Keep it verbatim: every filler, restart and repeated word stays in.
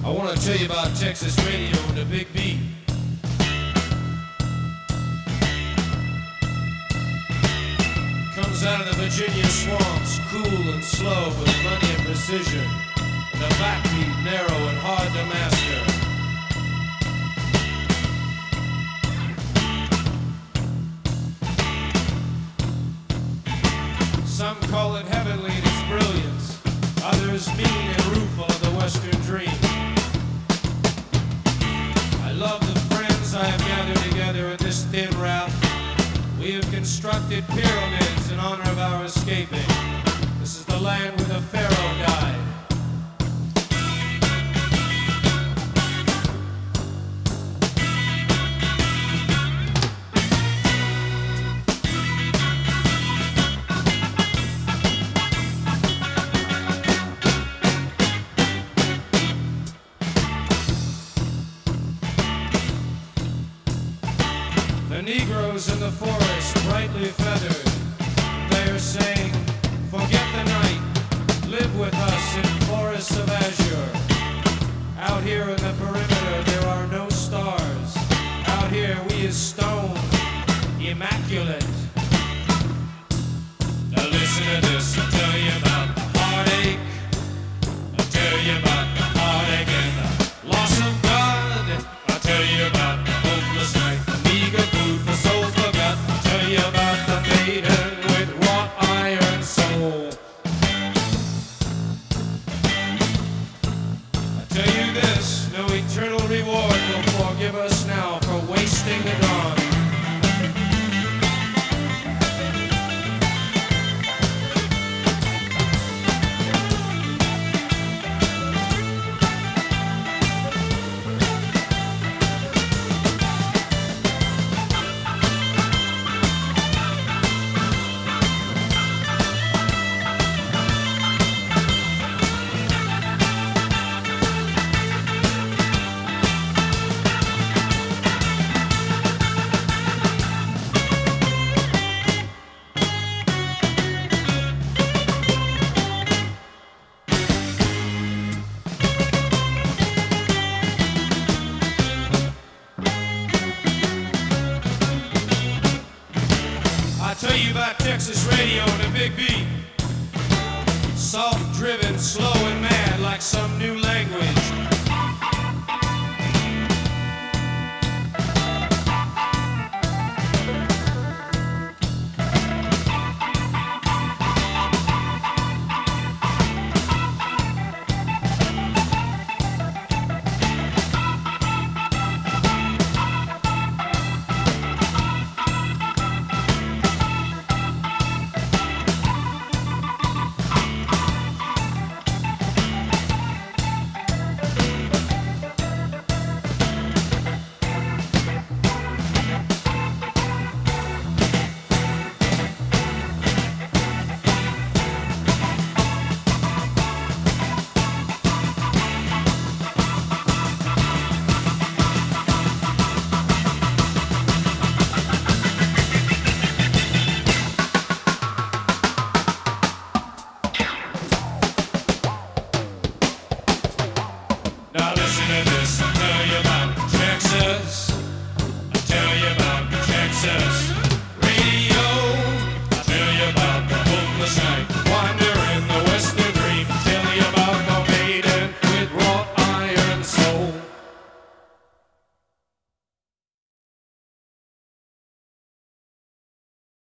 I want to tell you about Texas radio and the Big Beat. Comes out of the Virginia swamps, cool and slow with plenty of precision. And the backbeat narrow and hard to master. Some call it heavenly in its brilliance, others mean and rueful of the Western dream. I love the friends I have gathered together in this thin raft. We have constructed pyramids in honor of our escaping. This is the land where the Pharaoh died. The Negroes in the forest, brightly feathered, they are saying, forget the night, live with us in forests of azure. Out here in the perimeter there are no stars. Out here we is stone, immaculate. Now listen to this, I'll tell you about the heartache. I'll tell you about the heartache and the loss of God. I'll tell you about the hopeless night, the meager food for souls forgot. I'll tell you about the maiden with wrought iron soul. I'll tell you this, no eternal reward will forgive us now for wasting the dawn. I tell you about Texas radio and the Big Beat. Soft driven, slow and mad like some new language.